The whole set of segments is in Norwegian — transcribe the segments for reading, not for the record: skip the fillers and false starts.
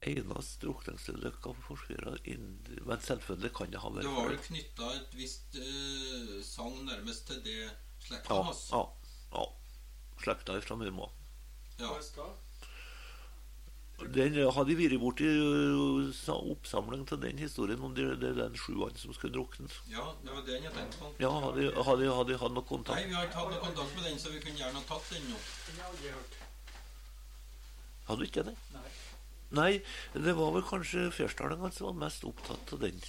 eneste drukningsulykke av forskere, men selvfølgelig kan det ha vært. Det var vel knyttet et visst sang nærmest til det slekta hans? Ja. Slekta fra Myrma. Ja. Den hadde vært bort i oppsamling til den historien om det den sjuene som skulle drukne. Ja, det var den jeg tenkte på. Ja, hadde hatt noe kontakt? Nei, vi har ikke hatt noe kontakt med den, så vi kunne gjerne ha tatt den nå. Den har jeg aldri hørt. Hadde du ikke det? Nei. Nei, det var vel kanskje Fjersdalingen som var mest opptatt av den.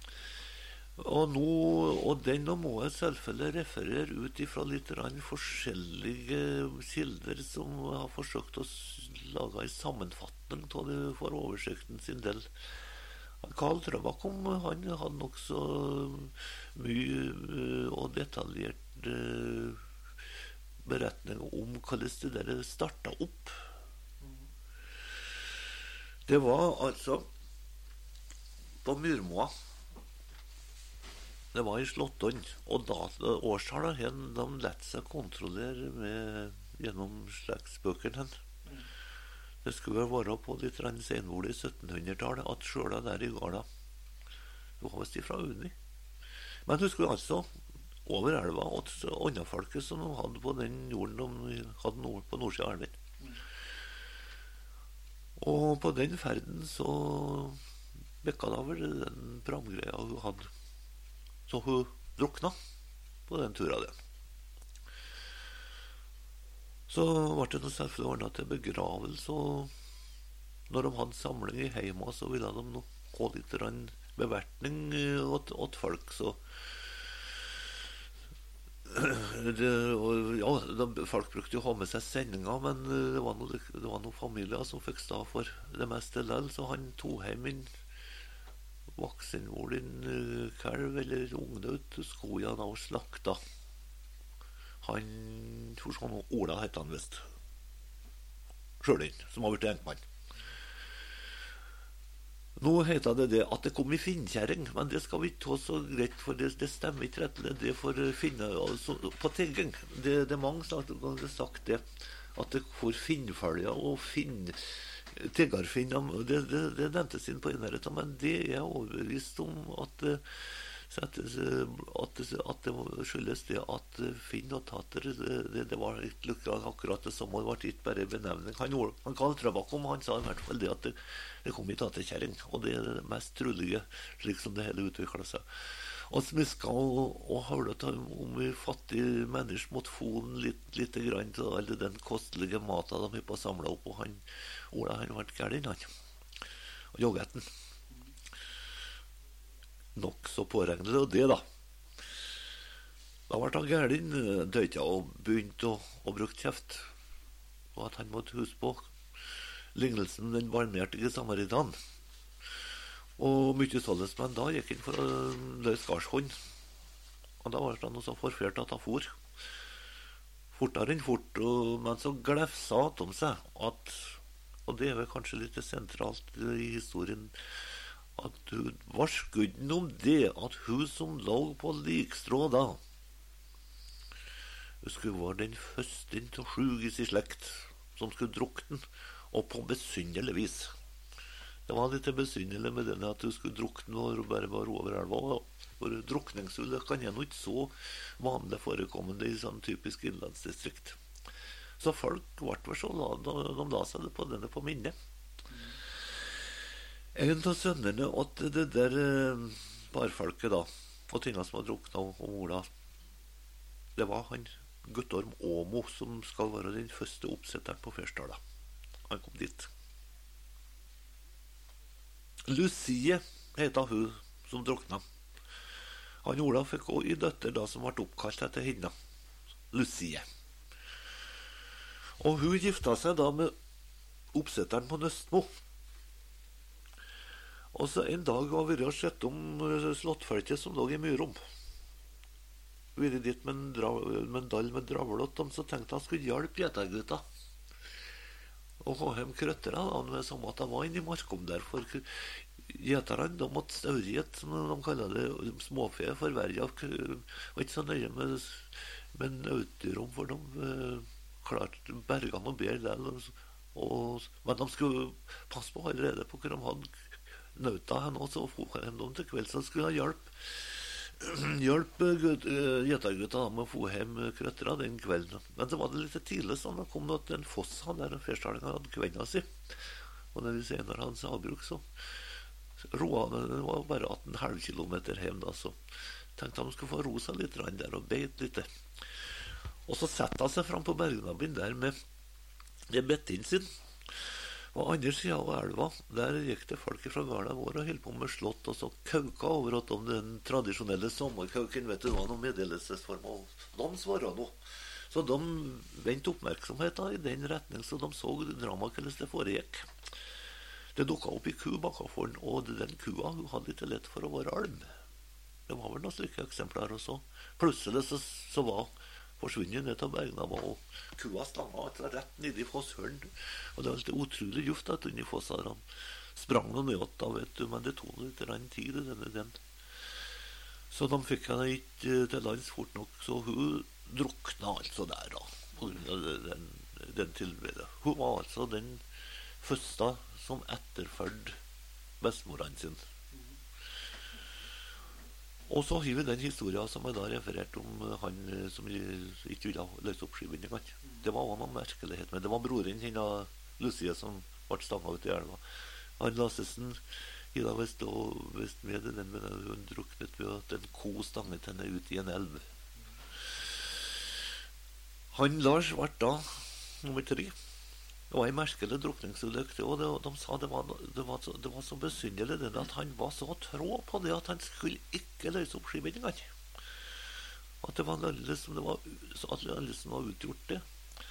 Og den må jeg selvfølgelig referere ut ifra litt forskjellige kilder som har forsøkt å lage en sammenfatning av det for oversikten sin del. Karl Trøbakom, han hadde nok så mye og detaljert beretning om hvordan det der startet opp. Det var altså på Myrmoa. Det var i Slåttånd, og årstallet de lette seg kontrollere gjennom slektsbøkene. Det skulle være på litt senvål i 1700-tallet at sjøla der i Garda. Det var visst ifra Uni. Men husker du altså over elva og åndafolket som de hadde på den jorden de hadde på nordsida av elven. Og på den ferden så bekka da vel den bramgreia hun hadde. Så hun drukna på den turen den. Så ble det noe selvfølgelig ordnet til begravelse, og når de hadde samling i heima, så ville de nå gå litt bevertning åt folk, så folk brukte jo å ha med seg sendinger, men det var noen familier som fikk stå for det meste lell, så han tog hjem en voksenvål, en kalv eller unge ut skoja og slakta. Han for sånn Ola heter han visst, Sjølin, som har vært enkmann. Nå heter det at det kom i finnkjæring, men det skal vi ikke ta så greit, for det stemmer ikke rettelig. Det får finne altså, på tigging. Det er mange som har sagt det, at det får finnfølger og tiggarfinn. Det nevntes inn på innhøret, men det er overbevist om at det skyldes det at Finn og Tater det var ikke akkurat det samme, det var ikke bare benevning. Han Karl Trøbakom, han sa i hvert fall det at det kom i taterkjæring, og det er det mest trolige slik som det hele utviklet seg. Og smiska og hørt om vi fattige mennesker måtte få litt grann til alle den kostelige maten de har på samlet opp, og Ola han ble gæren, han og joggetten nok så påregnet og det da ble han gæren døyta og begynte å bruke kjeft, og at han måtte huske på lignelsen den barmhjertige samaritan. Og mye således, men da gikk han for å løse garshånd, og da var han også forført at han for fortere enn fort, men så glefsa at om seg at, og det er vel kanskje litt sentralt i historien, at hun var skudden om det at hun som lå på likstrå da hun skulle være den første til å sjugis i slekt som skulle drukne, og på besynderlig vis. Det var litt besynderlig med den at hun skulle drukne og bare var over elva, for drukningsulykkene er nok ikke så vanlig forekommende i sånn typisk innlandsdistrikt. Så folk ble vel så de la seg det på denne på minnet. En av sønnene åt det der barfolket da, og tingene som var drukna om Ola, det var han Guttorm Åmo som skal være den første oppsetteren på Fjersdala. Han kom dit. Lucie heter hun som drukna. Han Ola fikk også en døtter da som ble oppkalt etter henne, Lucie. Og hun gifta seg da med oppsetteren på Nøstmo. Og så en dag var vi og sett om slottfolket som lå i Myrom. Vi var dit med en dall med dravlott, så tenkte han skulle hjelpe gjetergutta. Og ha hjem krøtterne da, med samme at det var inne i markom der, for gjeterne, de måtte staurighet, som de kaller det, småfe for verja, og ikke så nøye med nøyterom, for de klarte bergene og bedre der, Men de skulle passe på allerede på hvor de hadde nauta henne, og så for hjem dem til kveld, så skulle de hjelpe gjetergutta med å få hjem krøttera den kvelden. Men så var det litt tidlig, sånn, da kom det en foss han der, og førstalingen hadde kvenna si. Og når vi senere hadde sagbruk, så roa det var bare 18,5 kilometer hjem da, så tenkte han skulle få ro seg litt der og beit litt. Og så sette han seg fram på bergnabben der med bettingen sin. Og andre siden av elva, der gikk det folk fra gården vår og holdt på med slått, og så kauka over at om den tradisjonelle sommerkauken, vet du, var noen meddelelsesform, og de svarer noe. Så de vendte oppmerksomheten i den retning, så de så drama hvordan det foregikk. Det dukket opp i ku bakafor den, og den kua hun hadde ikke lett for å være alm. Det var vel noen slike eksempler også. Plutselig så var forsvunnet ned til bergnabba, og kua stanga rett ned i fosshølen. Og det var litt utrolig juft at under fossa han sprang noe ned da, vet du, men det tog litt tid i den. Så de fikk henne ikke til lands fort nok, så hun drukna altså der da, på grunn av den tilbudet. Hun var altså den første som etterfølte bestemoren sin. Og så har vi den historien som jeg da refererte om han som ikke ville løse opp skibindingene. Det var også noen merkelighet, men det var broren sin av Lucia som ble stanga ut i elva. Han Lassesen i dag visst med den, men hun druknet ved at en ko stanget henne ut i en elv. Han Lars ble da nummer 3. Det var en merkelig drukningsulykke, og de sa det var så besynderlig at han var så trå på det at han skulle ikke løse opp skibindingene. At det var alle som var utgjort det.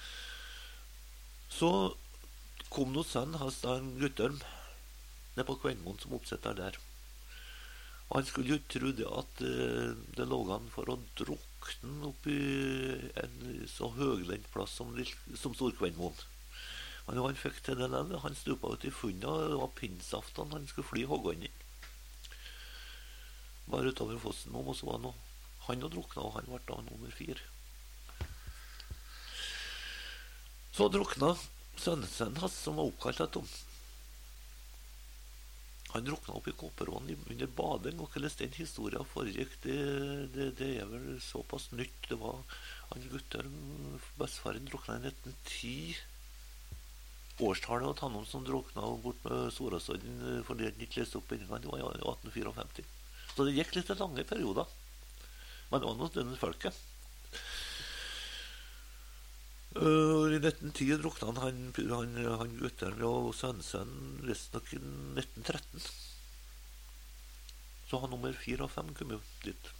Så kom noe sønn, Hastan Guttorm, ned på Kvenmoen som oppsetter der. Og han skulle jo tro det at det lå han for å drukne opp i en så høglendt plass som Storkvenmoen. Men han fikk til den ene, han stupa ut i funnet, og det var pinnsaften, han skulle fly hoggene inn. Bare utover fossen om, og så var han og drukna, og han ble da nummer 4. Så drukna sønnen hans, som var oppkalt etter ham. Han drukna opp i Kopperåen under bading, og hvordan den historien foregikk, det er vel såpass nytt. Det var han gutter, bestefaren drukna i 1910, årstallet og tannom som drukna bort med Sorasodden fordi han ikke leste opp bindingene, det var i 1854. Så det gikk litt lange perioder. Men det var noe denne folket. I 1910 drukna han gutteren og sønnen resten nok i 1913. Så han nummer 4 og 5 kom jo dit.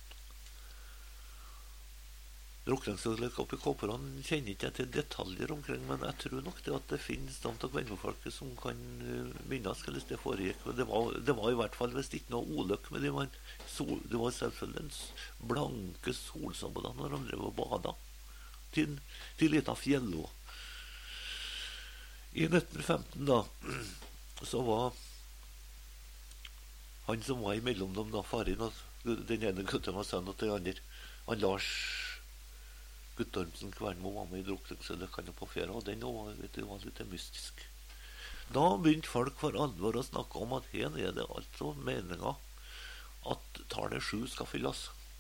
Drukningsulykker oppe i Kopperåen kjenner ikke jeg til detaljer omkring, men jeg tror nok det at det finnes noen av kvennefolket som kan minnes hvordan det foregikk. Det var i hvert fall visst ikke noe ulykke med det. Det var selvfølgelig en blanke solsommer når de drev og bada til liten fjellå. I 1915 da, så var han som var imellom dem da, faren og den ene gutten var sønnen til den andre, han Lars Guttormsen Kvernmo var med i drukningsulykken på fjæra, og den var litt mystisk. Da begynte folk for alvor å snakke om at her er det altså meningen at tallet 7 skal fylles.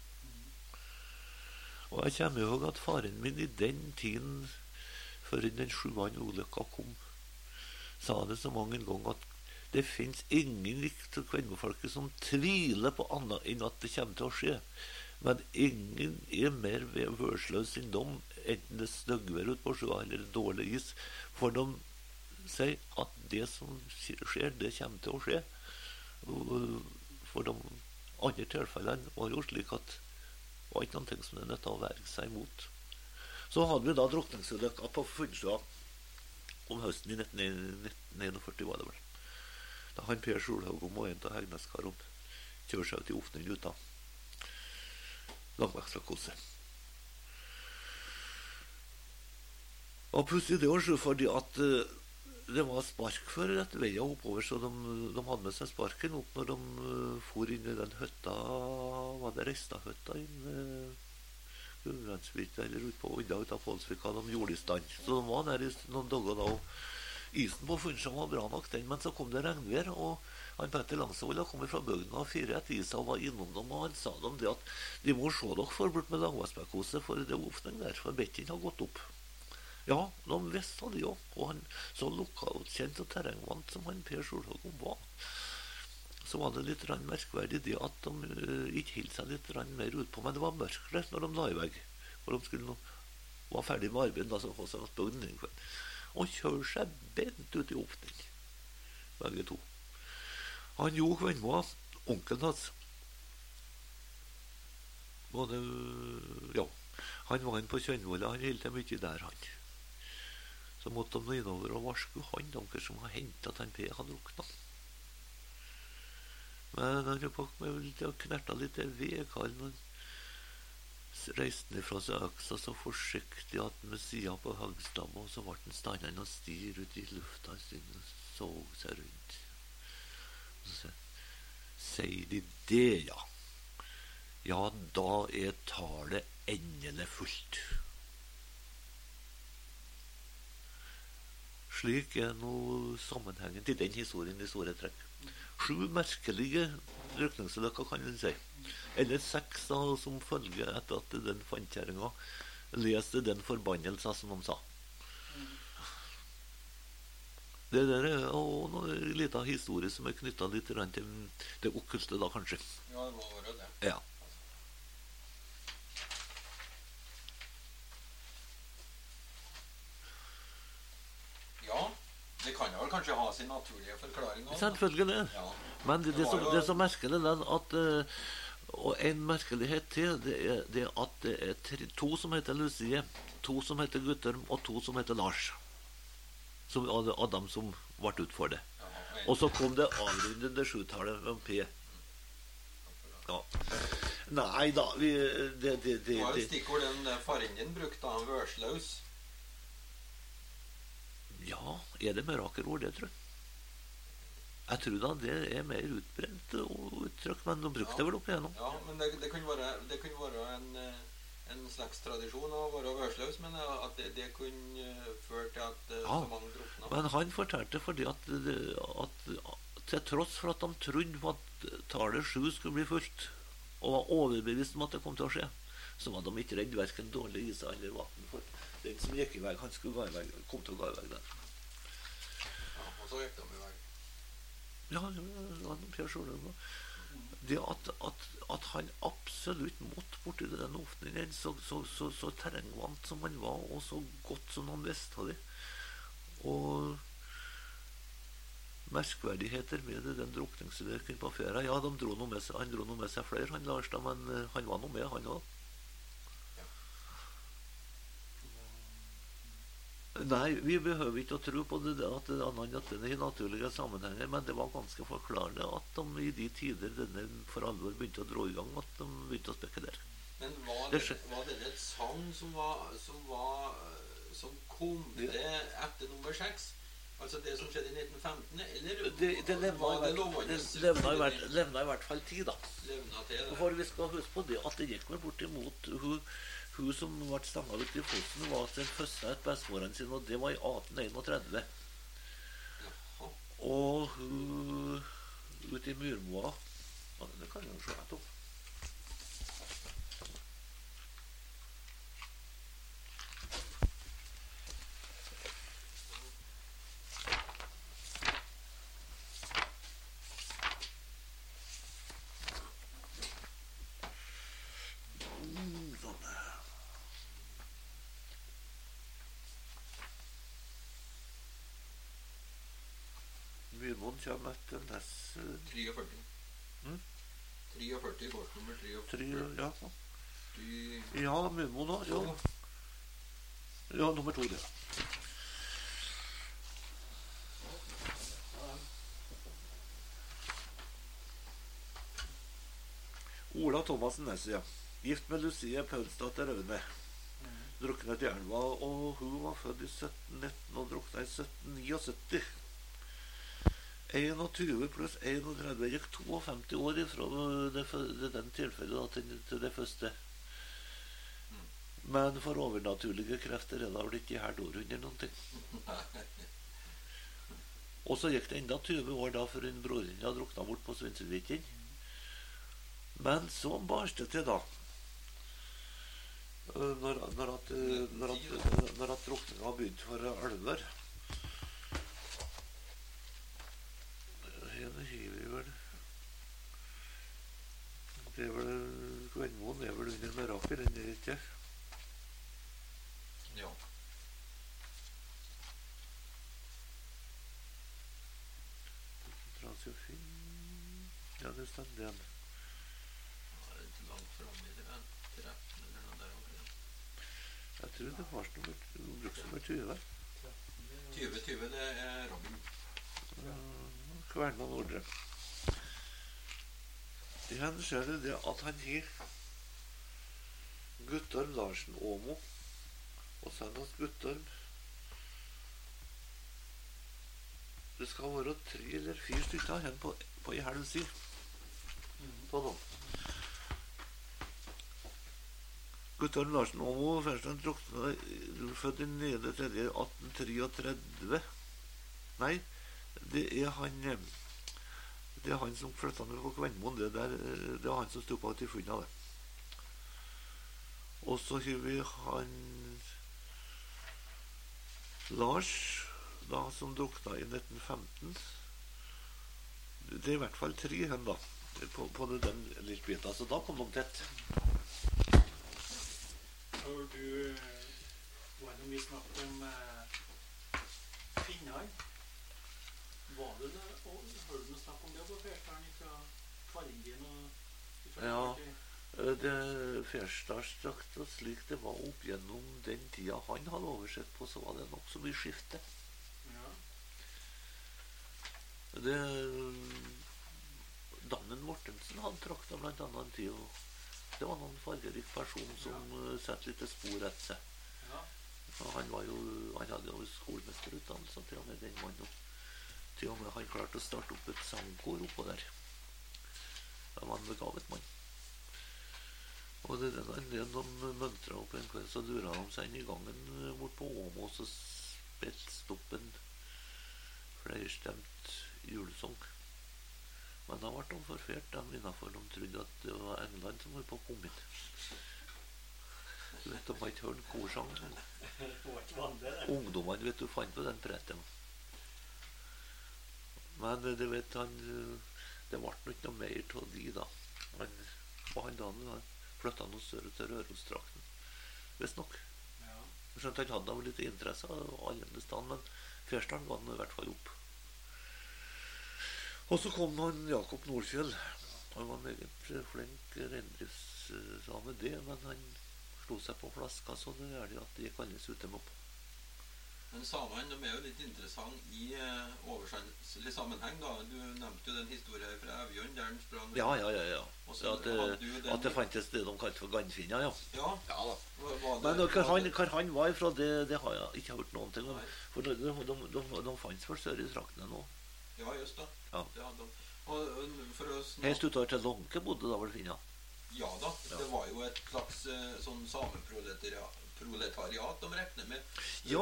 Og jeg kommer ihåg at faren min i den tiden, før den 7. ulykka kom, sa det så mange ganger at det finnes ingen riktig kvennefolket som tviler på annet enn at det kommer til å skje. Men ingen er mer vørsløs enn dem, enten det snøggvær ut på sjøa eller dårlig is, for de sier at det som skjer, det kommer til å skje. For de andre tilfellene var jo slik at det var ikke noe som det nødt til å verge seg imot. Så hadde vi da drukningsulykker på Funnsjøa om høsten i 1941, var det vel. Da han Per Solhaug og en av Hegneskarene kjørte seg ut i Ofnen ut da. Langvekslakose. Og plutselig det var så fordi at det var spark for rett veien oppover, så de hadde med seg sparken opp når de for inn i den høtta, var det Restahøtta inn Gudbrandsvika eller ut på Odda ut av Folsvika, de gjorde i stand. Så de var der i noen dager da, og isen på Funnsjøen var bra nok, den, men så kom det regnvær, og han Petter Langsvold hadde kommet fra bygden og 4 etter isa og var innom dem, og han sa dem det at de må se dere for bort med Langvassbekkoset, for det er åpning der, for bekken har gått opp. Ja, de visste det jo, og han så lokalkjent og terrengvant som han Per Solhågen var. Så var det litt merkverdig det at de ikke holdt seg litt mer ut på, men det var mørkere når de la i vei, for de skulle var ferdig med arbeidet, da så hos oss bygden en kveld. Og kjørte seg bent ut i åpning, begge to. Han Jo Kvenvoa, onkelen hans, han var en på Kjønnvolla, han holdt det mye der, han. Så måtte de innover og varske han, dere som har hentet at han P hadde druknet. Men han knertet litt til vedkallen, og reiste ned fra seg øksa så forsiktig at med siden på høgstammen, og så ble han standende og stir ut i lufta sin og så seg rundt. Og så sier de det, ja. Ja, da er talet endelig fullt. Slik er nå sammenhengen til den historien i store trekk. 7 merkelige rykningsulykker, kan man si. Eller 6 da, som følge etter at den fantkjæringa leste den forbannelsen som de sa. Det der er også en liten historie som er knyttet litt til det okkulte da, kanskje. Ja, det må være det. Ja. Ja, det kan jo vel kanskje ha sin naturlige forklaring også. Selvfølgelig det. Ja. Men det som merkelig er at og en merkelighet til, det er at det er 2 som heter Lucie, 2 som heter Guttorm, og 2 som heter Lars. Som av dem som ble ut for det. Ja, og så kom det avrundende 7-tallet med P. Ja. Nei da, det var jo stikkord den faren din brukte, han Vørslaus. Ja, er det mirakelord, det, tror jeg. Jeg tror da det er mer utbrent uttrykk, men de brukte det vel opp igjennom. Ja, men det kan være en slags tradisjon å være vørslaus, men at det kunne føre til at så mange drukna. Men han fortalte fordi at til tross for at de trodde at tallet 7 skulle bli fullt, og var overbevist om at det kom til å skje, så var de ikke redd hverken dårlig is eller vatten, for den som gikk i vei, han skulle gå i vei, kom til å gå i vei der. Ja, og så gikk de i vei. Ja, Per Solhågen. Det at han absolutt måtte borti den åpningen, så terrengvant som han var, og så godt som han visste det. Og merkverdigheter med det, den drukningsulykken på fjæra. Ja, han dro noe med seg flere, han Lars da, men han var noe med, han også. Nei, vi behøver ikke å tro på det at det er annet i naturlige sammenhenger, men det var ganske forklarende at de i de tider denne for alvor begynte å dra i gang, at de begynte å spekulere. Men var det et sang som kom det etter nummer 6? Altså det som skjedde i 1915, eller var det lovende? Levna i hvert fall 10, da. Levna til det. For vi skal huske på det at det gikk meg bort imot hun som ble stanget ut i Fosen, var sin første et bestemoren sin, og det var i 1831. Jaha. Og hun ute i Myrmoa, det kan jeg jo se etter. Myrmoen kommer etter neste 43. 43, gårdsnummer 43. Ja. Ja, Myrmoen da, ja. Ja, nummer 2, det. Ola Thomassen Nesse, ja. Gift med Lucie Paulsdatter Aune. Druknet i elva, og hun var født i 1719 og druknet i 1779. 21 pluss 31 gikk 52 år fra den tilfellet til det første. Men for overnaturlige krefter er det vel ikke her århundre noen ting. Og så gikk det enda 20 år da før en broren hadde druknet bort på Svinsundviken. Men så barst det til da. Når at drukninga begynte for alvor. Her hiver vi vel. Det er vel Kvennmoen er vel under mirakel, den er ikke? Ja. Ja, det stand den. Ja, det er ikke langt frem i det, 13 eller noe der omkring. Jeg tror det var bruksnummer 20. 20, det er Robin. Kverna Nordre. Igjen ser du det at han har Guttorm Larsen Åmo, og så er det Guttorm. Det skal være 3 eller 4 stykker igjen på i helg si. På noen. Guttorm Larsen Åmo, først han født i 9.3.1833. Nei, det er han som flyttet ned på Kvennmoen. Det er han som stod på til funnet av det. Og så har vi han Lars, da, som drukna i 1915. Det er i hvert fall 3 hen da, på den lille biten. Så da kom de tett. Har du var det mye snakk om Finnene? Var det hørte du noe snakk om det på Fersdalen fra Kvalingen og Ja, det Fersdalsdrakt og slik det var opp gjennom den tida han hadde oversett på, så var det nok så mye skifte. Ja. Det Dannen Mortensen hadde trakta blant annet en tid, og det var noen fargerik person som sette litt spor etter seg. Ja. Han hadde jo skolemesterutdannelse til og med den mannen. Til og med han klarte å starte opp et sangkor oppå der. Det var en begavet mann. Og det de møntra opp en kveld, så dura de seg inn i gangen bort på Åmo, og så spilte opp en flerstemt julesang. Men da ble de forfert, de innenfor. De trodde at det var England som var på å komme inn. Du vet, de har ikke hørt korsang. Ungdommene, vet du, fant på den pretten. Men det vet han, det ble ikke noe mer til de da. Han da flyttet noe større til Rørosdrakten. Visst nok. Ja. Skjønte han hadde litt interesse av alle stand, men Fersdalen ga han i hvert fall opp. Og så kom han Jakob Nordfjell. Han var meget flink reindriftsame det, men han slo seg på flaska, så det er det at det gikk alles ute med opp. Men samene, de er jo litt interessant i oversannselig sammenheng da. Du nevnte jo den historien fra Evjørn, der han sprang... Ja. Så at det fantes det de kalte for Gannfinna, ja. Ja da. Men hvor han var ifra, det har jeg ikke hørt noen ting om. For de fantes vel sør i traktene nå. Ja, just da. Ja. Det hadde de. Og for å Helt utover til Lånke bodde da vel Finna? Ja da, det var jo et slags sånn sameproletariat de regner med. Ja,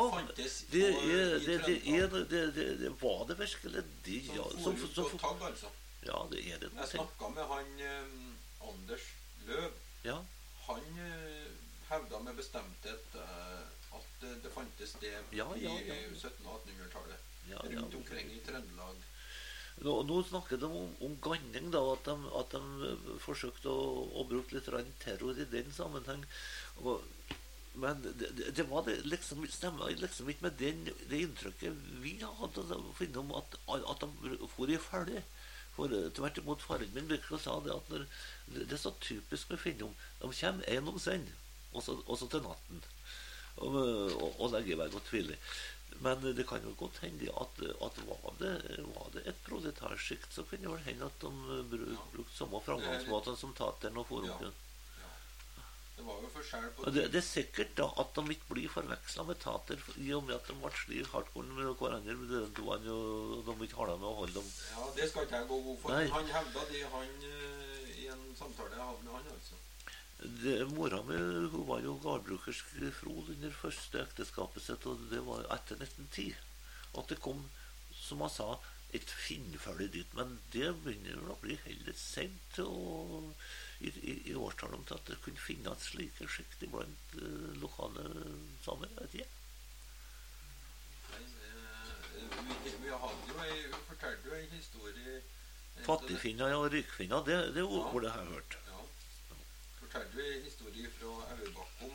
det var det virkelig det, ja. Som for tagg, altså. Ja, det er det. Jeg snakket med han Anders Løv. Ja. Han hevda med bestemthet at det fantes det i 1700- og 1800-tallet. Rundt omkring i Trøndelag. Nå snakker de om ganning, da, at de forsøkte å bruke litt terror i den sammenheng. Men det var det liksom, stemmer liksom ikke med det inntrykket vi hadde å finne om at de for i følge. For tvert imot faren min virkelig sa det at det er så typisk vi finner om. De kommer en om send, og så til natten. Og legger i vei og tviler. Men det kan jo godt hende at var det et proletarskikt, så kunne det vel hende at de brukte samme framgangsmåten som tateren og forunken. Det var jo forskjell på det er sikkert da at de ikke blir forvekslet med tater, i og med at de ble slik hardcore med hverandre, og de ikke har det med å holde dem. Ja, det skal ikke jeg gå god for. Nei. Han hevdet det i en samtale jeg hadde med han, altså. Mora mi, hun var jo gårdbrukersk frod under første ekteskapet sitt, og det var etter 1910 at det kom som jeg sa, et finnfølge dit, men det begynner å bli heller sent i årstallet om til at det kunne finnes slike skikt blant lokale samer, vet jeg. Vi hadde jo fortalte jo en historie Fattigfinner og rikfinner, det ordet har jeg hørt. Ja. Fortalte jo en historie fra Aurbakkom.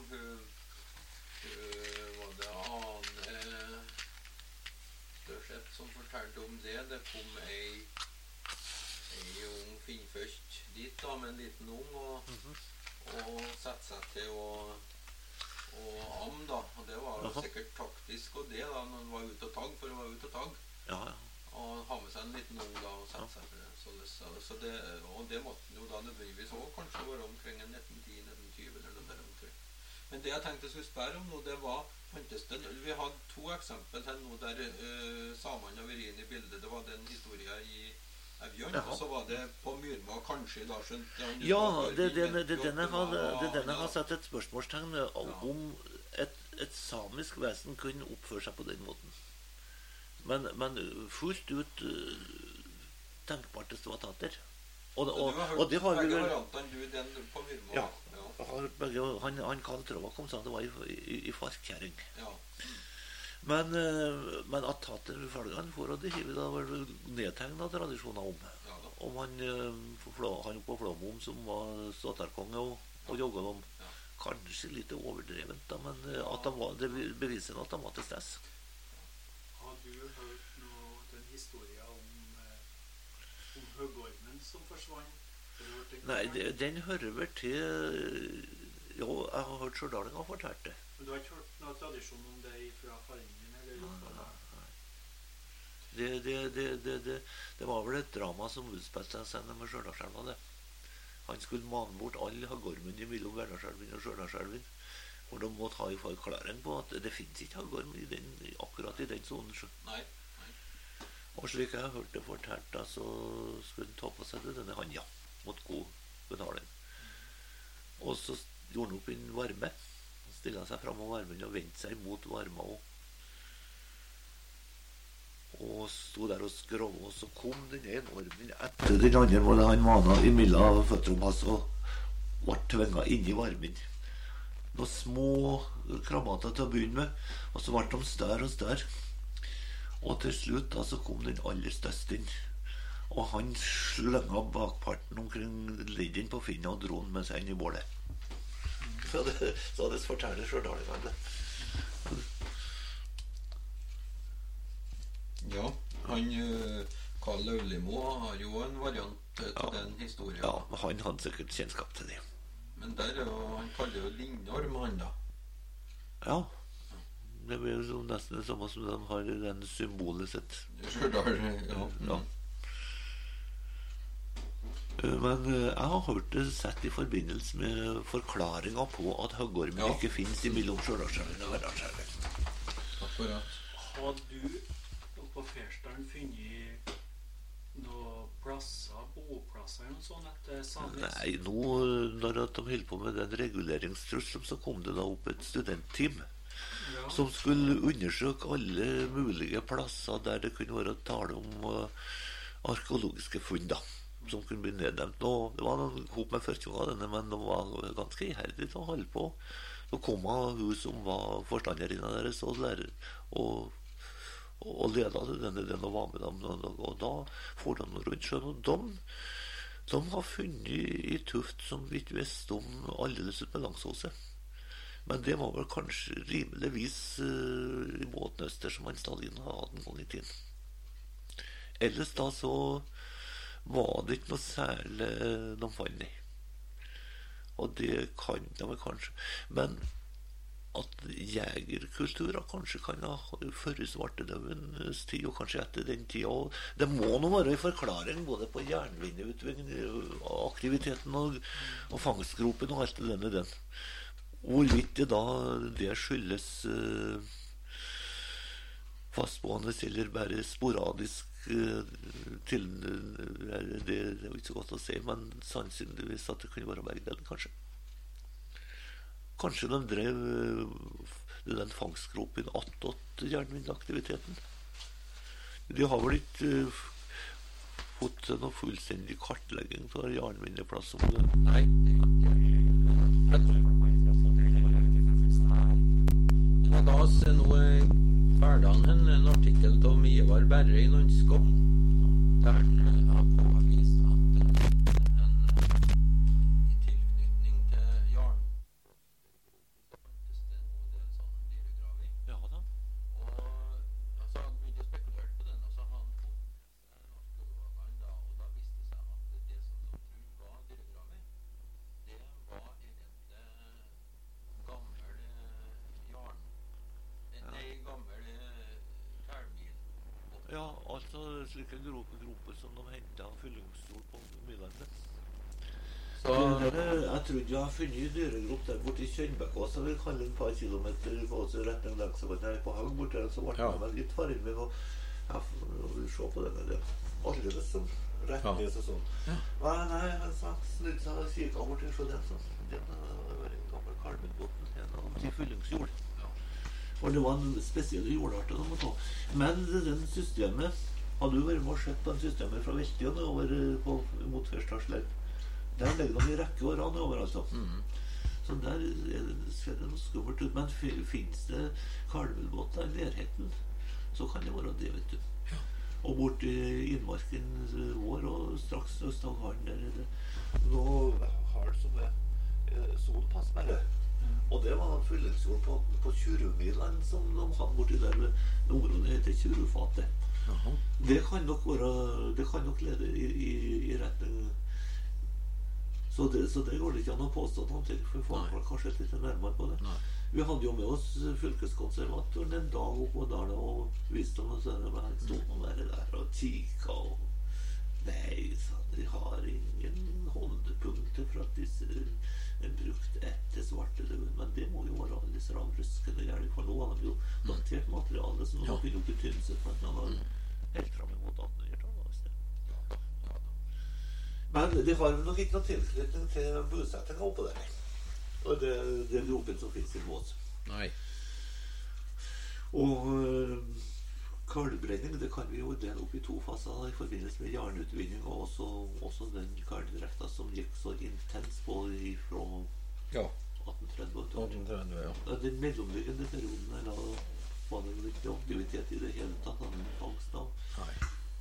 Var det Ane Størseth som fortalte om det. Det kom ei ung finnførst dit da, med en liten ung, og satte seg til å am da. Og det var sikkert taktisk og det da, når han var ute og tagg, for han var ute og tagg. Ja. Og ha med seg en liten ung da, og sette seg til det. Så det, og det måtte jo da nødvendigvis også kanskje være omkring 1910-1920 eller noe der omkring. Men det jeg tenkte jeg skulle spørre om nå, det var, vi hadde 2 eksempel til nå der samene har vært inn i bildet. Det var den historien i Evjørn, og så var det på Myrma, kanskje da skjønt... Ja, det er den jeg har satt et spørsmålstegn om et samisk vesen kunne oppføre seg på den måten. Men fullt ut tenkbart det stod tater. Og det har vi vel... Du den på Myrma? Ja. Han Karl Tråvakom sa det var i farkkjæring. Ja. Men at taterfølgene for å drive da var nedtegnet tradisjoner om han på Flåmom som var staterkonge og jogget om. Ja. Kanskje litt overdrevent da, men det beviser at de var til stes. Har du hørt den historien om høgormen som forsvant? Nei, den hører vel til... Jo, jeg har hørt Stjørdalen har fortalt det. Men du har ikke hørt noen tradisjon om det fra faren din, eller? Nei. Det var vel et drama som utspilte seg med Stjørdalselva, det. Han skulle mane bort alle haggormen mellom Verdalselven og Stjørdalselven. For de måtte ha en forklaring på at det finnes ikke haggorm akkurat i den sonen. Nei. Og slik jeg har hørt det fortalt, da, så skulle han ta på seg denne hanja mot god betaling. Og så gjorde han opp en varme. Han stillet seg frem av varmen og vendte seg mot varma også. Og stod der og skrov, og så kom den ene ormen etter den andre, hvor han mana imellom føttene hans og ble tvinget inn i varmen. Noen små krabbater til å begynne med, og så ble de større og større. Og til slutt da, så kom den aller største inn. Og han slenget bakparten omkring ledden på finnet og dro den med seg inn i bålet. Så det forteller Stjørdalingene det. Ja, han Karl Laulimo har jo en variant til den historien. Ja, han hadde sikkert kjennskap til det. Men der, han kaller jo Lindorm, han da. Ja. Det blir jo nesten det samme som de har i den symbolet sitt. Stjørdal, ja. Men jeg har hørt det sett i forbindelse med forklaringen på at høggormen ikke finnes mellom Stjørdalselven og Verdalselven. Akkurat. Har du på Fersdalen funnet noen plasser, boplasser eller noe sånt etter samisk? Nei, nå når de holdt på med den reguleringstrusselen, så kom det da opp et studentteam som skulle undersøke alle mulige plasser der det kunne være tale om arkeologiske funn da, som kunne bli nednemt. Det var noen hop med 40 av denne, men de var ganske iherdige til å holde på. Så kom hun som var forstanderinna deres og lærer og ledet den og var med dem, og da får de noe rundt sjøen, og de har funnet i Tuft som vi ikke visste om aldeles ut med Langsåset. Men det var vel kanskje rimeligvis i båten øster som han Stalin hadde en gang i tiden. Ellers da så var det ikke noe særlig de fant i. Og det kan de vel kanskje. Men at jegerkulturer kanskje kan ha før svartedaudens tid, og kanskje etter den tida. Og det må nå være en forklaring både på jernvinneaktiviteten og fangstgropen og alt det den. Hvorvidt det da det skyldes fastboende eller bare sporadisk til det er jo ikke så godt å si, men sannsynligvis at det kunne være begge deler, kanskje. Kanskje de drev den fangstgropen attåt jernvinneaktiviteten. De har vel ikke fått noe fullstendig kartlegging av jernvinneplass som det. Nei, det er ikke. La oss se nå hverdagen en artikkel av Ivar Berre i Landskap, der han har påvist at i tilknytning til Jarn fantes det en del sånn dyregraving. Ja da. Og altså, han begynte å spekulere på den, og så har han fått arkeologene da, og da viste det seg at det som de trodde var dyregraving, det var egentlig gammel jarn. Nei, gammel tærmil. Ja, altså slike groper som de hentet fyllingsstol på Mylandet. Så Jeg trodde jeg har funnet dyregrop der borte i Kjønnbækås, jeg vil kalle det et par kilometer på retning Langsavatten her på Hang borte, så ble Ja. jeg vel litt faren min, og jeg vil se på denne, det er allerede som rett ned og sånn. Ja. Nei, han snudde seg og kikket bort til så den, så den var en gammel kalmenbotten, en av de fyllingsjord. Ja. Og det var en spesiell jordarter de må ta. Men den systemet, hadde du vært med og sett på den systemet fra Veltjøen over mot Førstarsleip, der ligger de i rekke og rad over, altså. Så der ser det noe skummelt ut. Men finnes det kalvelbåter i nærheten, så kan det være det, vet du. Ja. Og bort i innmarken vår, og straks øst av Harden der er det noe hard som er solpassmerre. Og det var en fyllingsjord på Tjurumilene som de hadde borti der ved området heter Tjurufatet. Jaha. Det kan nok lede i retning. Så det går det ikke an å påstå noe til, for folk var kanskje litt nærmere på det. Nei. Vi hadde jo med oss fylkeskonservatoren en dag oppe på Dalen og viste dem, og så han stod noe bare der og kikket, og nei, sa de har ingen holdepunkter for at disse er brukt etter svartedauden, men det må jo være alle disse ravruskende gjerning, for nå har de jo datert materiale, så nå kunne jo ikke tynne seg for at han var helt frem mot 1800-tallet. Men de har nok ikke noen tilknytning til bosettinga oppå der. Og det er gropen som finnes i Mås. Nei. Og kalbrenning, det kan vi jo dele opp i to faser i forbindelse med jernutvinning, og også den kalvdrekta som gikk så intens på fra Ja. 1830 og 1830, ja. Den mellomliggende perioden der, da var det vel ikke aktivitet i det hele tatt av den fangsten av. Nei.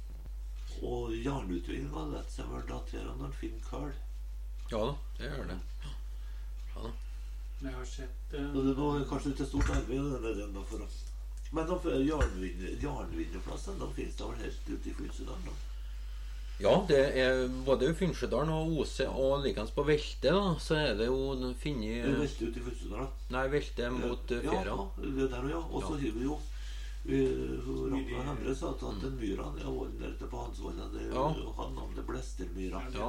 Og jernutvinninga lett seg vel datere når en finner kalv. Ja da, det gjør det. Ja da. Men jeg har sett Så det er noe, kanskje ikke stort arbeid den da for å. Men jernvinnerplassene, de finnes da vel helt ute i Fylsedalen da? Ja, det er både i Finnsjødalen og Ose, og likens på Velte, da, så er det jo finnet... Det er Velte ute i Fylsedalen da? Nei, Velte mot Fjæra. Ja, det der og ja. Og så har vi jo Ragnar Hemre sa at den myra, det er volden der ute på Hansvolden, det han navnet Blestermyra. Ja.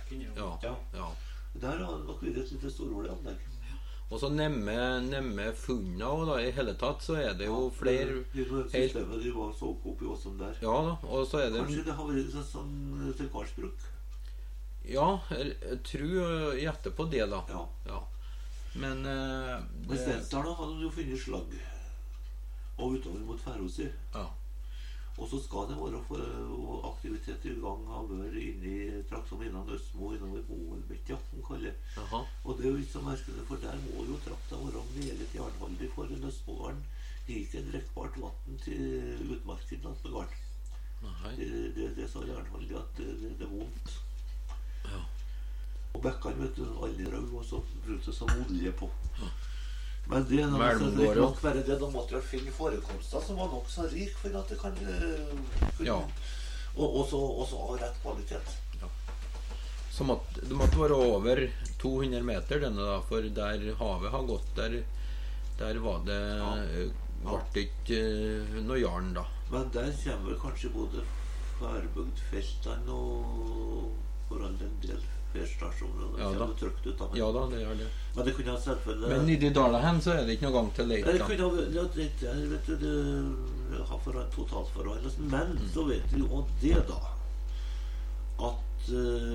Ja. Der har det nok vært et litt storordet anlegg. Og så nemme funna, og da i hele tatt så er det jo flere helt... Systemet de var så opp i oss som der. Ja da, og så er det... Kanskje det har vært sånn til karlsbruk? Ja, jeg tror gjette på det da. Ja. Men... I Stensdalen hadde de jo funnet slagg. Og utover mot Færåsi. Ja. Og så skal det være for aktivitet i gang av vør inni trakt som innan Østmo, innover Moelbekk, som kaller. Jaha. Og det er jo ikke så merkelig, for der må jo trakta være meget jernholdig, for en Østmogarden gikk en drekkbart vatten til utmarken med garden. Nei. Det er så jernholdig at det er vondt. Ja. Og bekkene, vet du, alle rau, og så brukte som olje på. Men det er nok bare det de måtte finne forekomster som var nok så rik for at det kan Ja. Og så ha rett kvalitet. Ja. Så det måtte være over 200 meter denne da, for der havet har gått, der var det ble ikke noe jarn da. Men der kommer kanskje både Færbygdfeltene og for all den del færstasjoner. Ja da. Ja da, det gjør det. Men det kunne selvfølgelig... Men i de daler hen så er det ikke noe gang til leik da. Det kunne vet du, det har for et totalforhold. Men så vet vi jo det da, at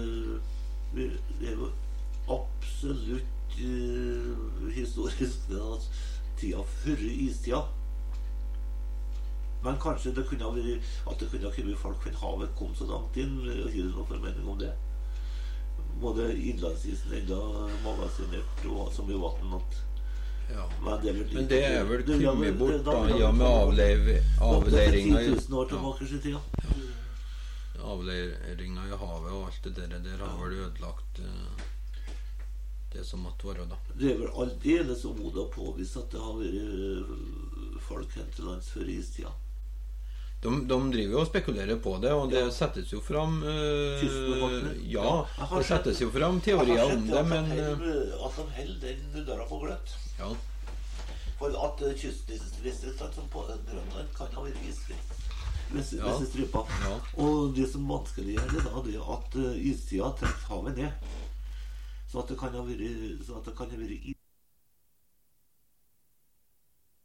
det er jo absolutt historisk det at tida før istida. Men kanskje det kunne ha vært at det kunne ha kommet folk fra havet kom så langt inn. Har du noen formening om det? Både innlandsisen enda magasinert og så mye vann at Ja. Men det er vel kommet bort da, ja, med avleiringa i avleiringa i havet og alt det der har vel ødelagt det som måtte være da. Det er vel aldeles ommodig å påvise at det har vært folk hen til lands før istida. De driver jo og spekulerer på det, og det settes jo fram ja, det settes jo fram teorier om det, men at de holder den døra på gløtt. Ja. For at kystdistriktene som på Grønland kan ha vært isfri hvis det stryper. Ja. Og det som vanskelig gjør det da, det er at istida trekker havet ned. Så at det kan ha vært